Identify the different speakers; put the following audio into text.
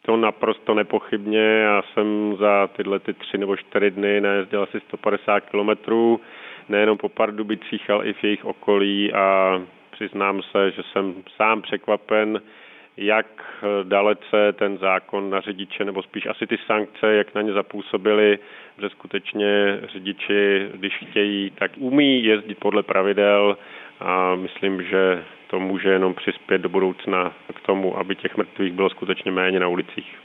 Speaker 1: To naprosto nepochybně. Já jsem za tyhle 3 nebo 4 dny najezdil asi 150 kilometrů, nejenom po Pardubicích, ale i v jejich okolí a přiznám se, že jsem sám překvapen, jak dalece ten zákon na řidiče, nebo spíš asi ty sankce, jak na ně zapůsobily, že skutečně řidiči, když chtějí, tak umí jezdit podle pravidel a myslím, že to může jenom přispět do budoucna k tomu, aby těch mrtvých bylo skutečně méně na ulicích.